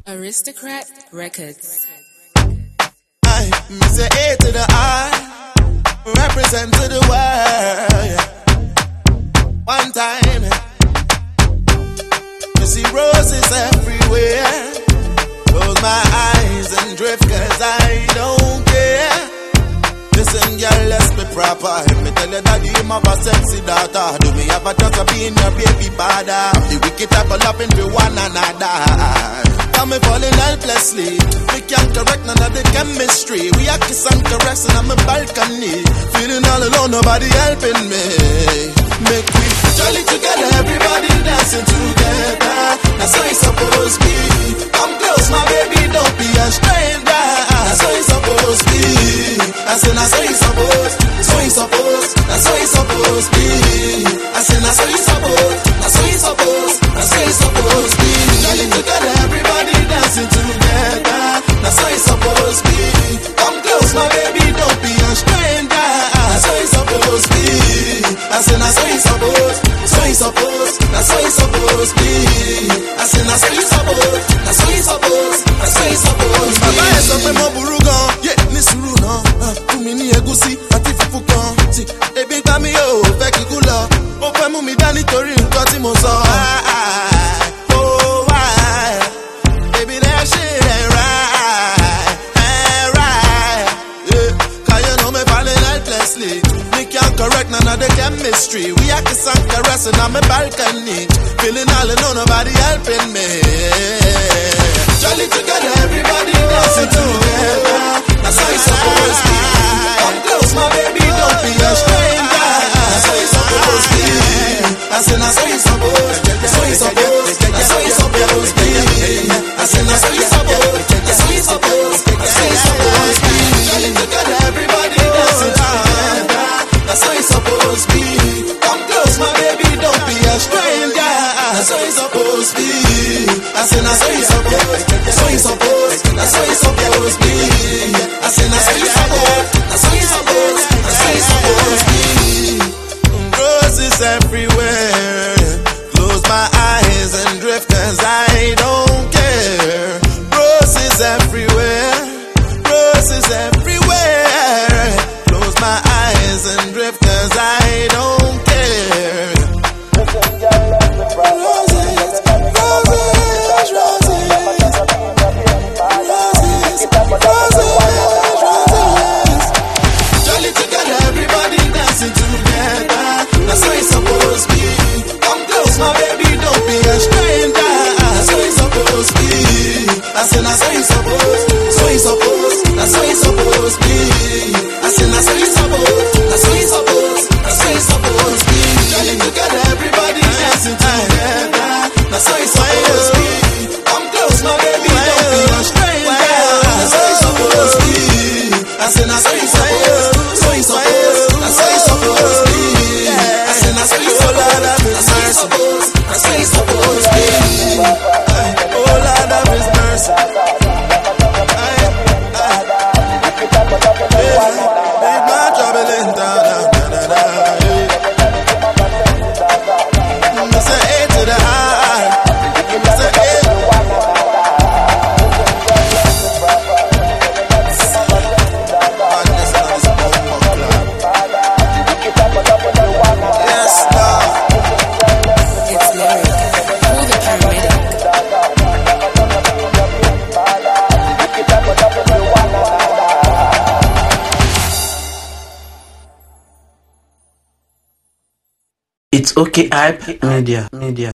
Aristocrat Records. I miss A to the I, represent to the world. One time, you see roses everywhere. Close my eyes and drift, cause I don't care. Listen, girl, let's be proper. If me tell you that you have a sexy daughter, do me have a chance of being your baby father? The wicked type of loving for one another. Come me falling helplessly. We can't correct none of the chemistry. We are kiss and caressing on my balcony. Feeling all alone, nobody helping me. Make we jolly together, everybody dancing together. That's how it's supposed to be. Come close, my baby, don't be a stranger. That's how it's supposed to be. I said, that's how it's supposed. That's how it's supposed. That's how it's supposed to be. I said, that's how it's supposed. That's how it's supposed. That's how it's supposed to be. Jolly together, everybody dancing together. That's how it's supposed to be. Come close, my baby, don't be a stranger. That's how it's supposed to be. I said, that's how it's supposed. That's how it's supposed. That's how it's supposed to be. I said, that's how it's supposed. That's how it's supposed. That's how it's supposed to be. Baba ẹ sọ pé mo burú gan, yé ní sùúrù náà. Fún mi ní ẹ̀gúsí àti fùfú kan. Tí ebi ń pa mí yóò fẹ́ kíkú lọ. Ó fẹ́ mú mi dá nítorí nǹkan tí mo sọ. Correct none of the chemistry. We are kiss and caressing on my balcony. Feeling all alone, nobody helping me. Jolly together, everybody dancing together. That's how it's supposed to be. Come close, my baby, don't be a stranger. That's how it's supposed to be. I said, that's how it's supposed. That's how it's supposed. That's how it's supposed to be. I said, that's how it's supposed. That's how it's supposed. That's how it's supposed to be. Jolly together, everybody dancing together. That's how it's supposed to be. Come close, my baby, don't be a stranger. That's how it's supposed to be. I said, that's how it's supposed. That's how it's supposed. That's how it's supposed to be. I said, that's how it's supposed. That's how it's supposed. That's how it's supposed to be. Roses everywhere. Close my eyes and drift, cause I don't care. Roses everywhere. Roses everywhere. Close my eyes and drift, cause I don't care. Roses, roses, roses. Jolly together, everybody dancing together. That's how it's supposed to be. Come close, my baby, don't be a stranger. That's how it's supposed to be. I said, that's how it's supposed. So it's supposed. That's how it's supposed to be. I said, that's how it's supposed. That's how it's supposed. That's how it's supposed to be. Jolly together, everybody dancing together. That's how it's supposed to be. Come close, my baby, don't be a stranger. That's how it's supposed to be. I said, that's how it's supposed. So it's supposed. That's how it's supposed to be. I said, that's how it's supposed. That's how it's supposed. That's how it's supposed to be. Oh Lord, have His mercy. It's okay, hype media.